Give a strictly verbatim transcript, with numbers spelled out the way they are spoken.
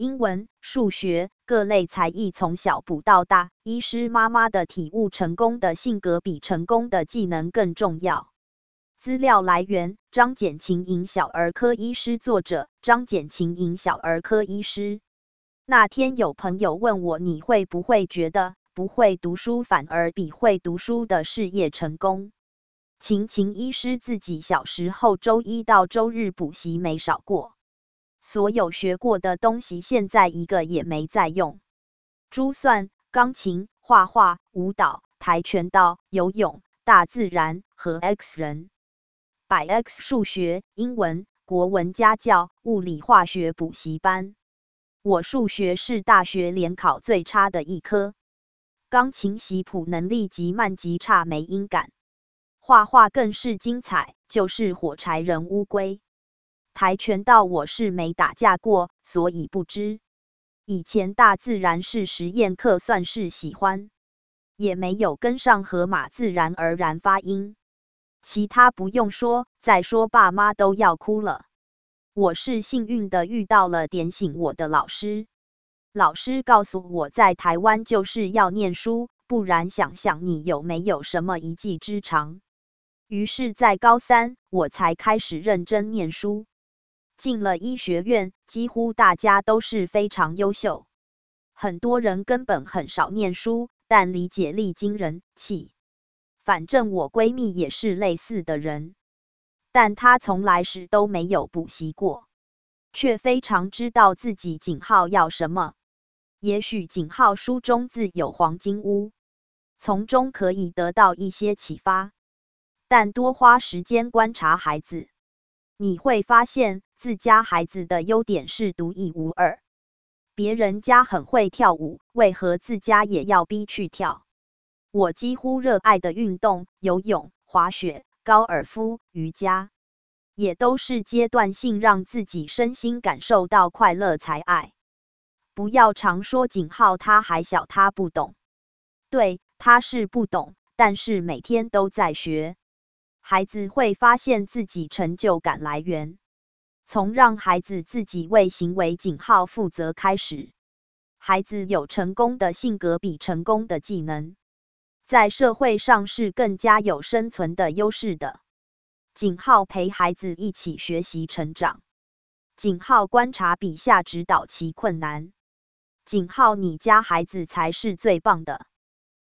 英文、数学各类才艺从小补到大。医师妈妈的体悟：成功的性格比成功的技能更重要。资料来源：张简晴颖小儿科医师，作者：张简晴颖小儿科医师。那天有朋友问我，你会不会觉得不会读书反而比会读书的事业成功？晴晴医师自己小时候周一到周日补习没少过，所有学过的东西现在一个也没在用。珠算、钢琴、画画、舞蹈、跆拳道、游泳、大自然和 X 人。百 X 数学、英文、国文家教、物理化学补习班。我数学是大学联考最差的一科，钢琴习谱能力极慢极差，没音感。画画更是精彩，就是火柴人乌龟。跆拳道我是没打架过，所以不知。以前大自然是实验课，算是喜欢，也没有跟上河马自然而然发音。其他不用说，再说爸妈都要哭了。我是幸运的遇到了点醒我的老师，老师告诉我，在台湾就是要念书，不然想想你有没有什么一技之长。于是，在高三我才开始认真念书。进了医学院，几乎大家都是非常优秀，很多人根本很少念书，但理解力惊人。气，反正我闺蜜也是类似的人。但他从来是都没有补习过，却非常知道自己井号要什么。也许井号书中自有黄金屋，从中可以得到一些启发。但多花时间观察孩子，你会发现自家孩子的优点是独一无二。别人家很会跳舞，为何自家也要逼去跳？我几乎热爱的运动，游泳、滑雪、高尔夫、瑜伽，也都是阶段性让自己身心感受到快乐才爱。不要常说景浩他还小，他不懂。对，他是不懂，但是每天都在学。孩子会发现自己成就感来源，从让孩子自己为行为景浩负责开始。孩子有成功的性格比成功的技能，在社会上是更加有生存的优势的。景浩陪孩子一起学习成长，景浩观察笔下指导其困难。景浩，你家孩子才是最棒的。